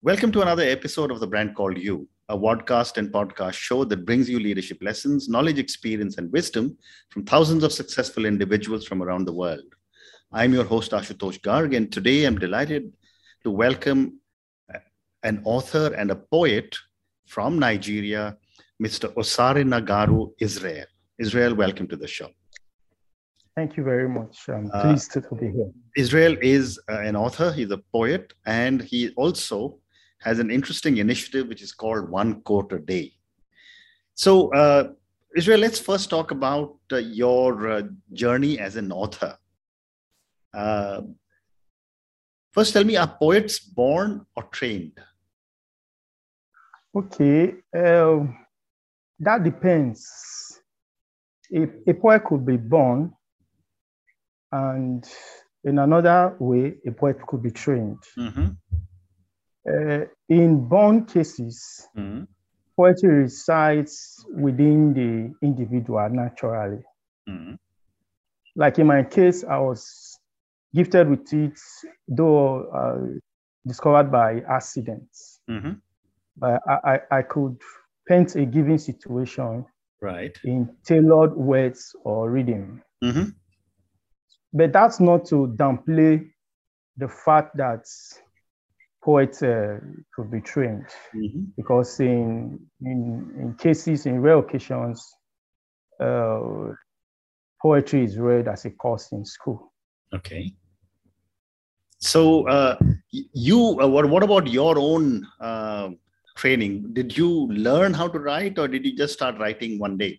Welcome to another episode of The Brand Called You, a podcast and podcast show that brings you leadership lessons, knowledge, experience, and wisdom from thousands of successful individuals from around the world. I'm your host, Ashutosh Garg, and today I'm delighted to welcome an author and a poet from Nigeria, Mr. Osare Nagaru Israel. Israel, welcome to the show. Thank you very much. I'm pleased to be here. Israel is an author, he's a poet, and he also has an interesting initiative which is called One Quote a Day. So, Israel, let's first talk about your journey as an author. First, tell me, are poets born or trained? Okay, that depends. A poet could be born, and in another way, a poet could be trained. Mm-hmm. In born cases, poetry resides within the individual naturally. Mm-hmm. Like in my case, I was gifted with it, though discovered by accidents. Mm-hmm. But I could paint a given situation Right. in tailored words or rhythm. Mm-hmm. But that's not to downplay the fact that poets could be trained, because in cases, in rare occasions, poetry is read as a course in school. Okay. So, what about your own training? Did you learn how to write, or did you just start writing one day?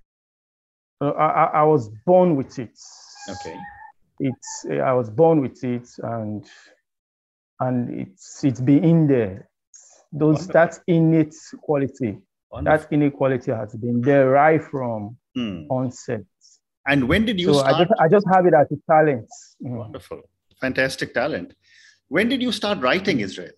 I was born with it. Okay. I was born with it, and it's been in there. That innate quality. Wonderful. That innate quality has been derived from onset. And when did you start? I just have it as a talent. Wonderful. Fantastic talent. When did you start writing, Israel?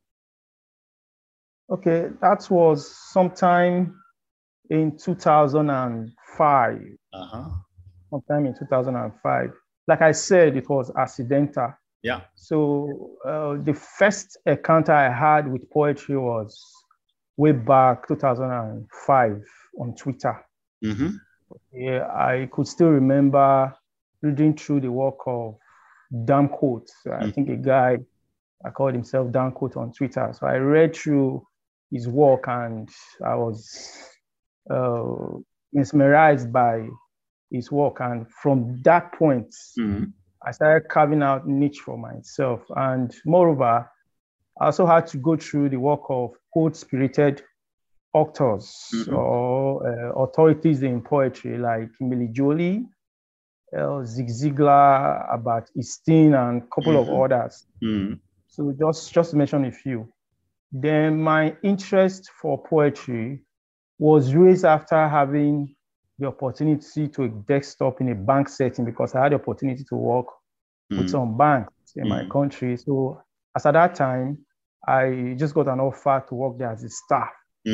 Okay, that was sometime in 2005. Sometime in 2005. Like I said, it was accidental. Yeah. So the first encounter I had with poetry was way back 2005 on Twitter. Mm-hmm. Yeah, I could still remember reading through the work of Dan Coates. I think a guy called himself Dan Coates on Twitter. So I read through his work and I was mesmerized by his work. And from that point, I started carving out niche for myself. And moreover, I also had to go through the work of poet-spirited authors or authorities in poetry like Millie Jolie, Zig Ziglar, Albert Einstein, and a couple of others. So just to mention a few. Then my interest for poetry was raised after having the opportunity to a desktop in a bank setting, because I had the opportunity to work with some banks in my country. So as at that time, I just got an offer to work there as a staff.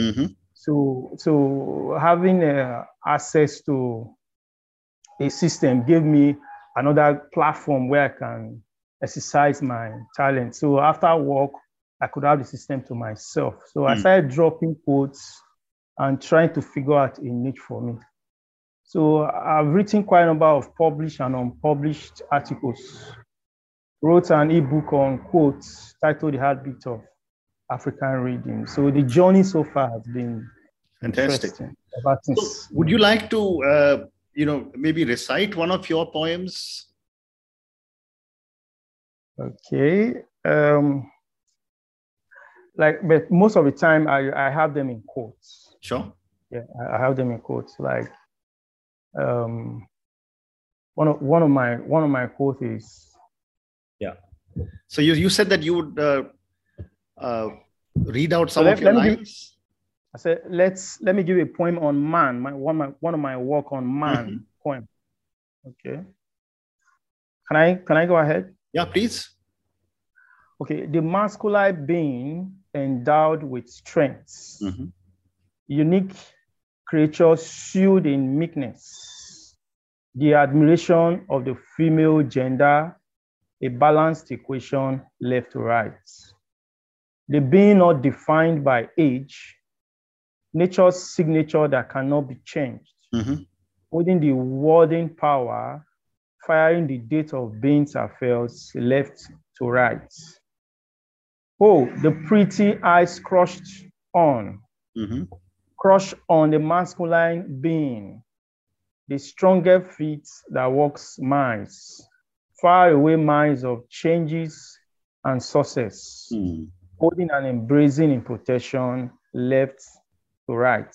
So having access to a system gave me another platform where I can exercise my talent. So after work, I could have the system to myself. So I started dropping quotes and trying to figure out a niche for me. So I've written quite a number of published and unpublished articles. Wrote an ebook on quotes titled The Heartbeat of African Reading. So the journey so far has been fantastic. So would you like to, maybe recite one of your poems? Okay. But most of the time I have them in quotes. Sure. Yeah, I have them in quotes. Like one of my quotes is. Yeah. So you said that you would read out some of your lines. I said let me give you a poem on man. One of my work on man poem. Okay. Can I go ahead? Yeah, please. Okay. The masculine being endowed with strengths, unique creature sealed in meekness, the admiration of the female gender, a balanced equation left to right. the being not defined by age, nature's signature that cannot be changed, holding the wording power, firing the date of beings affairs left to right. Oh, the pretty eyes crushed on the masculine being, the stronger feet that walks miles, far away miles of changes and success, holding and embracing in protection left to right.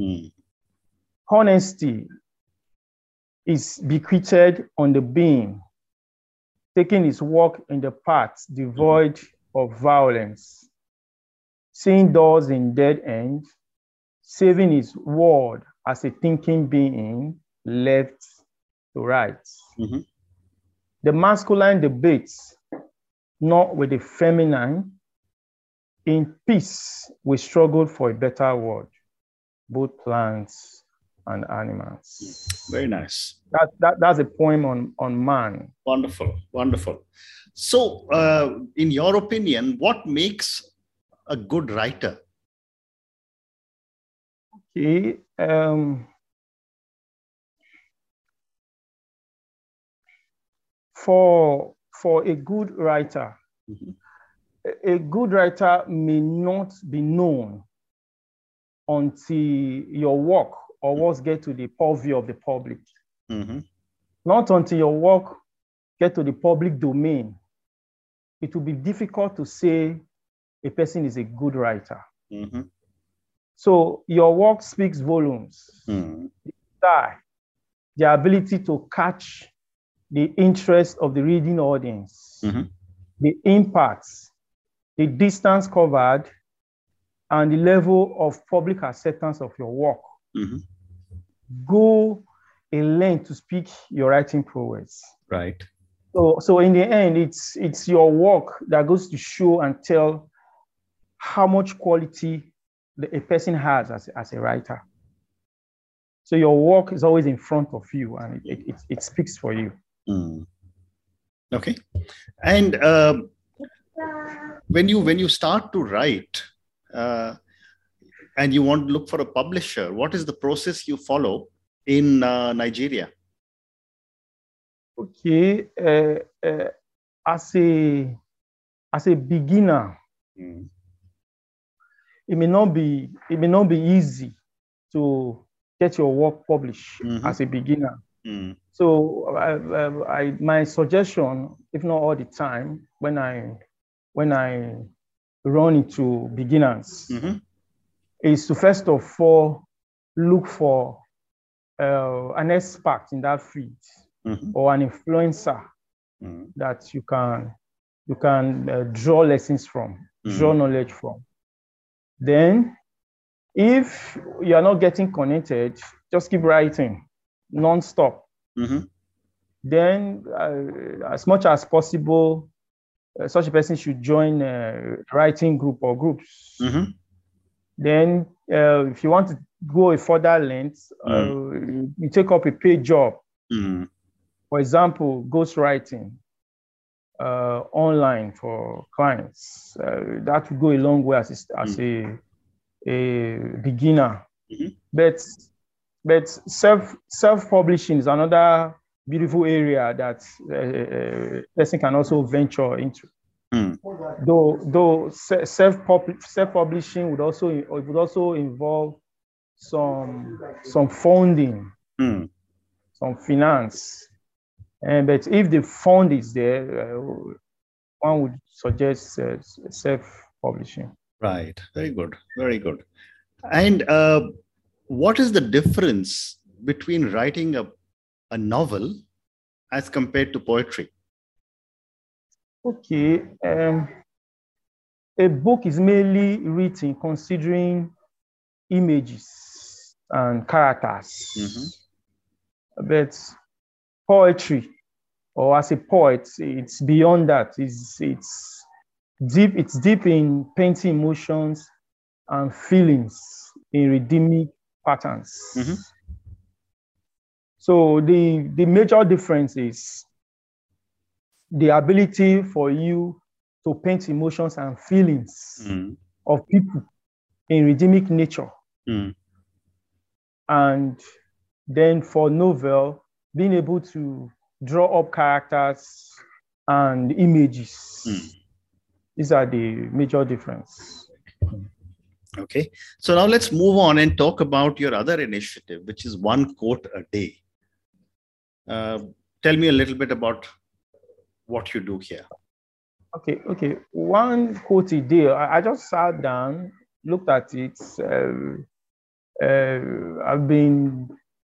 Honesty is bequeathed on the being, taking his walk in the path devoid of violence, seeing doors in dead end, saving his word as a thinking being left to right. The masculine debates not with the feminine. In peace, we struggle for a better world, both plants and animals. Very nice. That's a poem on man. Wonderful, wonderful. So, in your opinion, what makes a good writer? Okay. For a good writer, a good writer may not be known until your work or works get to the purview of the public. Not until your work get to the public domain. It will be difficult to say a person is a good writer. So your work speaks volumes. The style, the ability to catch the interest of the reading audience, the impact, the distance covered, and the level of public acceptance of your work go a length to speak your writing prowess. Right. So in the end, it's your work that goes to show and tell how much quality a person has as a writer. So your work is always in front of you, and it speaks for you. Okay. And when you start to write and you want to look for a publisher, what is the process you follow in Nigeria? Okay. As a beginner, it may not be easy to get your work published as a beginner. So my suggestion, if not all the time, when I run into beginners, is to first of all look for an expert in that field or an influencer that you can draw lessons from, draw knowledge from. Then, if you are not getting connected, just keep writing non-stop. Then, as much as possible, such a person should join a writing group or groups. Then, if you want to go a further length, you take up a paid job. For example, ghostwriting online for clients. That will go a long way as a beginner. But self-publishing is another beautiful area that a person can also venture into. Though self-publishing would also involve some funding, some finance. But if the fund is there, one would suggest self-publishing. Right. Very good. Very good. And what is the difference between writing a novel as compared to poetry? Okay. A book is mainly written considering images and characters. But poetry, or as a poet, it's beyond that. It's deep in painting emotions and feelings in redeeming patterns. So the major difference is the ability for you to paint emotions and feelings of people in rhythmic nature. And then for novel, being able to draw up characters and images. These are the major difference. Okay. So now let's move on and talk about your other initiative, which is one quote a day. Tell me a little bit about what you do here. Okay. One quote a day. I just sat down, looked at it. I've been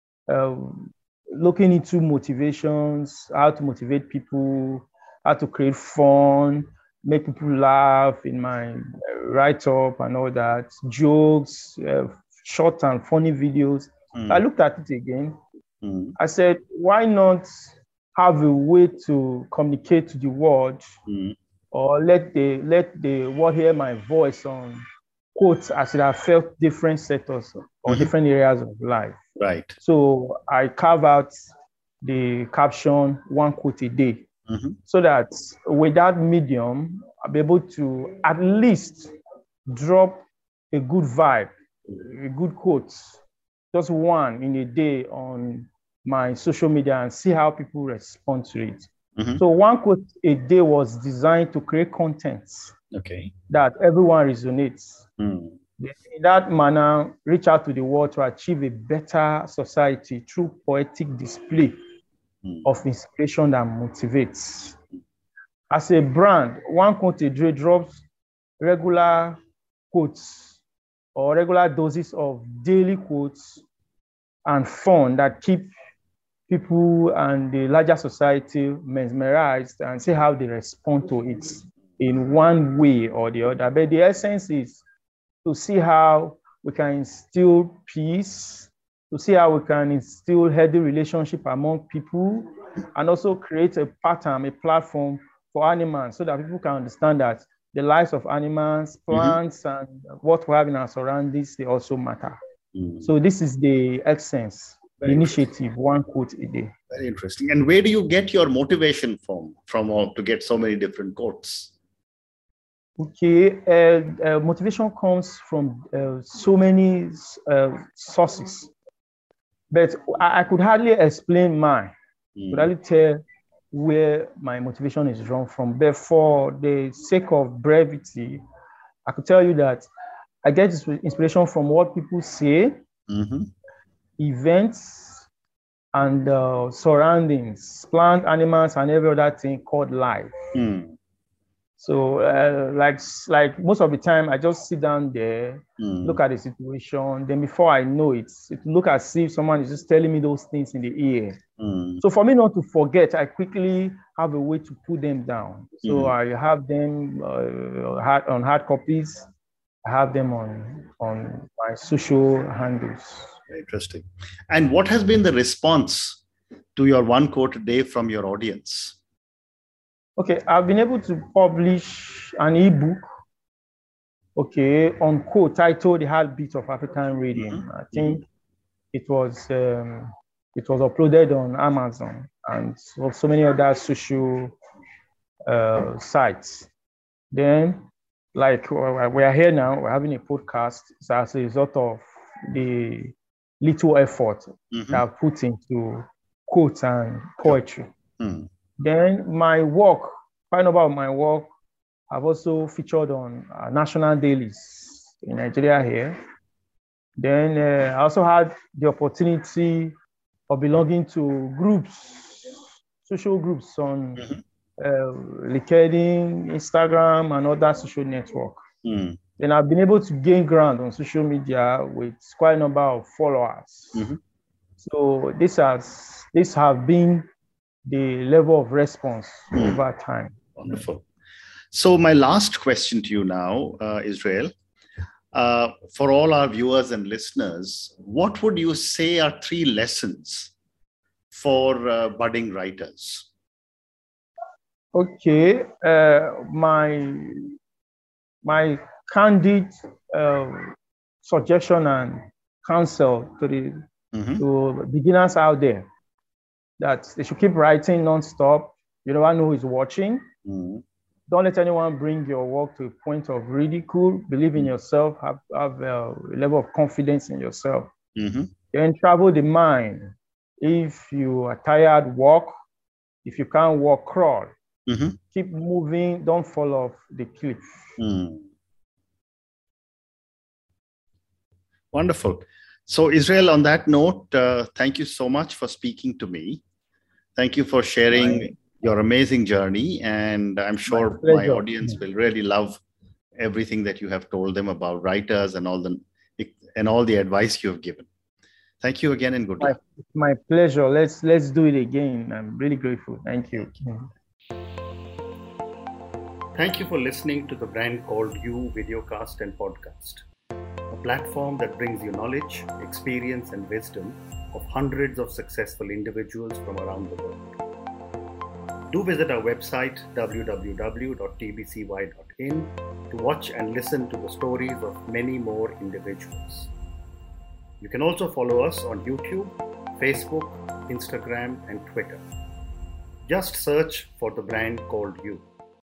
looking into motivations, how to motivate people, how to create fun, make people laugh in my write-up and all that, jokes, short and funny videos. I looked at it again. I said, why not have a way to communicate to the world or let the world hear my voice on quotes as it affects different sectors or different areas of life. Right. So I carve out the caption, one quote a day, so that with that medium, I'll be able to at least drop a good vibe, a good quote, just one in a day on my social media and see how people respond to it. So one quote a day was designed to create content that everyone resonates. In that manner, reach out to the world to achieve a better society through poetic display of inspiration that motivates. As a brand, one quote a day drops regular quotes or regular doses of daily quotes and fun that keep people and the larger society mesmerized and see how they respond to it in one way or the other. But the essence is to see how we can instill peace, to see how we can instill healthy relationship among people, and also create a pattern, a platform for animals so that people can understand that the lives of animals, plants, and what we have in our surroundings, they also matter. So this is the essence. Initiative, one quote a day. Very interesting. And where do you get your motivation from to get so many different quotes? Okay, motivation comes from so many sources, but I could hardly explain mine. I could hardly tell where my motivation is drawn from. But for the sake of brevity, I could tell you that I get inspiration from what people say, events, and surroundings, plant, animals, and every other thing called life. So like most of the time, I just sit down there, look at the situation. Then before I know it, look as if someone is just telling me those things in the ear. So for me not to forget, I quickly have a way to put them down. So I have them on hard copies. I have them on my social handles. Very interesting. And what has been the response to your one quote a day from your audience? Okay, I've been able to publish an ebook, on quote titled "The Heartbeat of African Reading." I think it was uploaded on Amazon and so many other social sites. Then, like we are here now, we're having a podcast as a result of the little effort that I've put into quotes and poetry. Then my work, quite a number of my work, I've also featured on national dailies in Nigeria here. Then I also had the opportunity of belonging to groups, social groups on LinkedIn, Instagram, and other social networks. Then I've been able to gain ground on social media with quite a number of followers. So this have been the level of response over time. Wonderful. So my last question to you now, Israel, for all our viewers and listeners, what would you say are 3 lessons for budding writers? Okay, my candid suggestion and counsel to to beginners out there, that they should keep writing non-stop. You never know who's watching. Don't let anyone bring your work to a point of ridicule. Believe in yourself. Have a level of confidence in yourself. Then travel the mind. If you are tired, walk. If you can't walk, crawl. Keep moving. Don't fall off the cliff. Wonderful. So, Israel, on that note, thank you so much for speaking to me. Thank you for sharing your amazing journey. And I'm sure my audience will really love everything that you have told them about writers and all the advice you have given. Thank you again and good luck. My pleasure. Let's do it again. I'm really grateful. Thank you. Thank you for listening to the Brand Called You videocast and podcast, a platform that brings you knowledge, experience, and wisdom of hundreds of successful individuals from around the world. Do visit our website www.tbcy.in to watch and listen to the stories of many more individuals. You can also follow us on YouTube, Facebook, Instagram, and Twitter. Just search for the Brand Called You.